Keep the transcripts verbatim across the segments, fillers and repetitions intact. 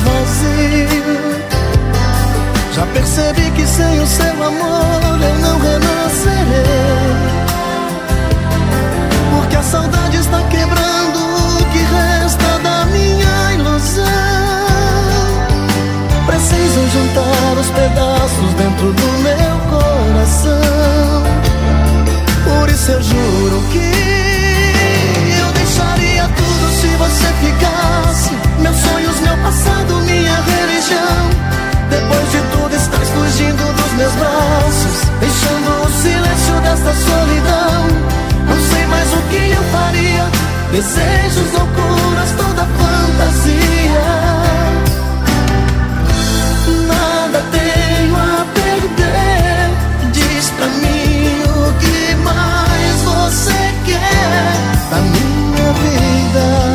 vazio. Já percebi que sem o seu amor eu não renascerei, porque a saudade está quebrando o que resta da minha ilusão. Preciso juntar os pedaços dentro do meu coração. Por isso eu juro que eu deixaria tudo se você ficasse. Meus sonhos, meu passado, minha religião. Depois de tudo estás fugindo dos meus braços, deixando o silêncio desta solidão. Não sei mais o que eu faria. Desejos, loucuras, toda fantasia. Nada tenho a perder. Diz pra mim o que mais você quer da minha vida.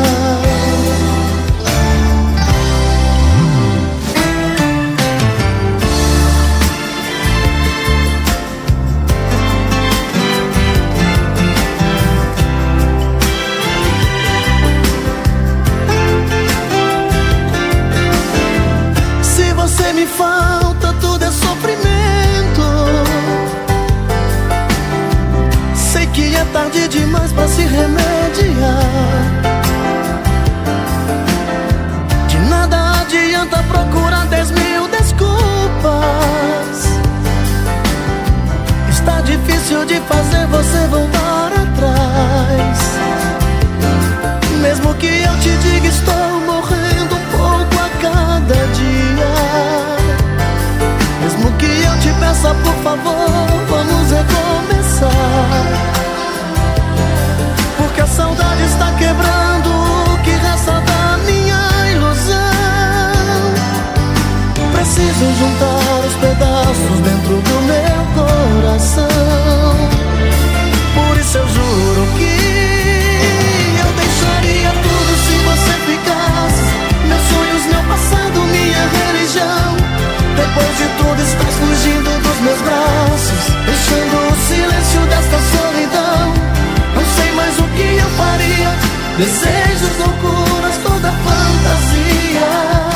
Me falta, tudo é sofrimento. Sei que é tarde demais pra se remediar. De nada adianta procurar dez mil desculpas. Está difícil de fazer você voltar atrás. Mesmo que eu te diga estou morrendo um pouco a cada dia, mesmo que eu te peça por favor, vamos recomeçar. Porque a saudade está quebrando o que resta da minha ilusão. Preciso juntar os pedaços dentro do meu coração. Por isso eu juro que eu deixaria tudo se você ficasse. Meus sonhos, meu passado, minha religião. Depois de tudo estás fugindo dos meus braços, deixando o silêncio desta solidão. Não sei mais o que eu faria. Desejos, loucuras, toda fantasia.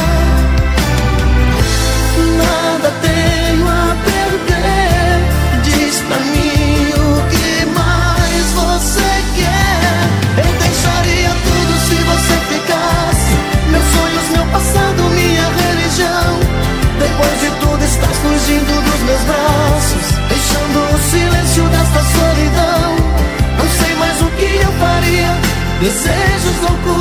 Nada tenho a perder. Diz pra mim o que mais você quer. Eu deixaria tudo se você ficasse. Meus sonhos, meu passado, minha religião. Depois de tudo estás fugindo dos meus braços, deixando o silêncio desta solidão. Não sei mais o que eu faria. Desejos, loucuras,